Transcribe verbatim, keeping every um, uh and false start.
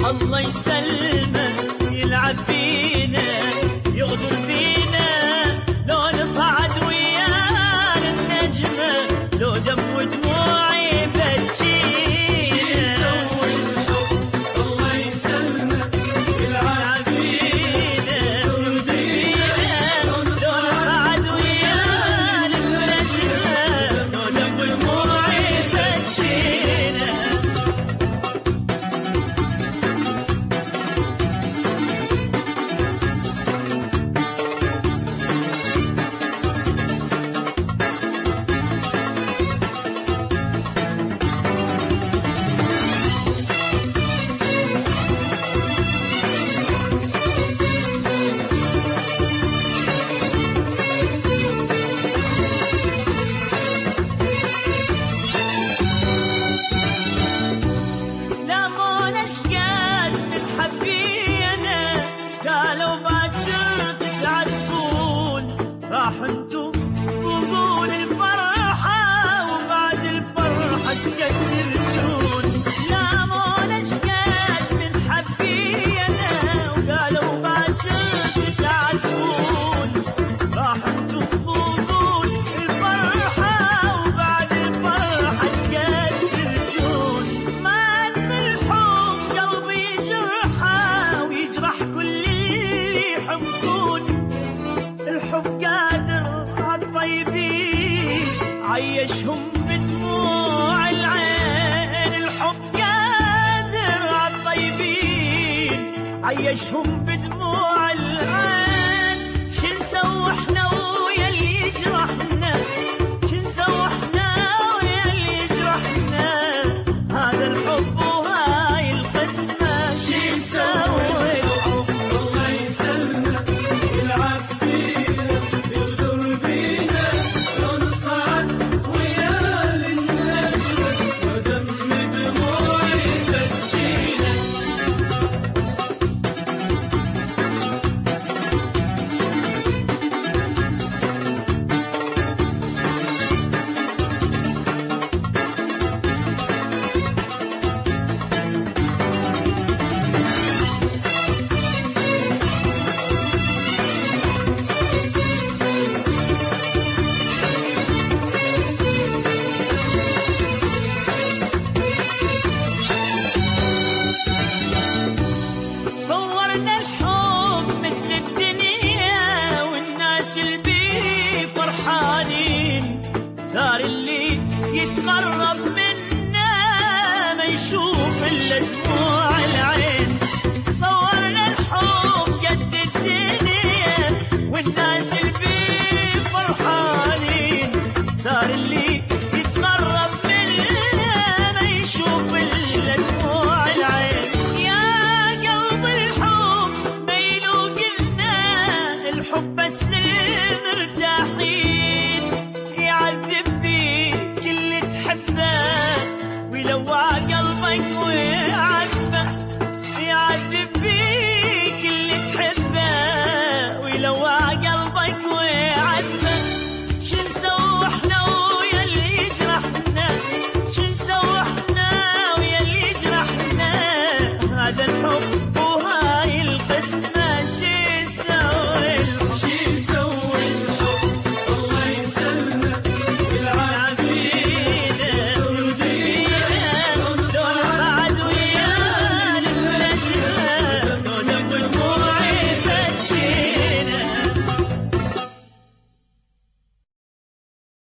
الله يسلمه يلعب فينا يغدر بينا، لو نصعد ويانا النجمة لو دم ودموعي بتجينا. شي يسوي الحب الله يسلمه يلعب فينا يغدر بينا، لو نصعد ويانا النجمة لو دم ودموعي بتجينا. قالوا باكر تتعذبون، راح انتم تذوقون الفرحة وبعد الفرحة شقد ترجون. لامون اشقد من حبينا وقالوا باكر تتعذبون، راح انتم تذوقون الفرحة وبعد الفرحة شقد ترجون. مات بالحب قلبي جرحه ويجرح كل يحبون، الحب قادر عالطيبين عيشهم بدموع العين، الحب قادر عالطيبين عيشهم بدموع العين. شو نسوي احنا ويا اللي يجرحنا، شو نسوي احنا ويا اللي يجرحنا، هذا الحب وهاي القسمة. شو نسوي يتقرب منا ما يشوف إلا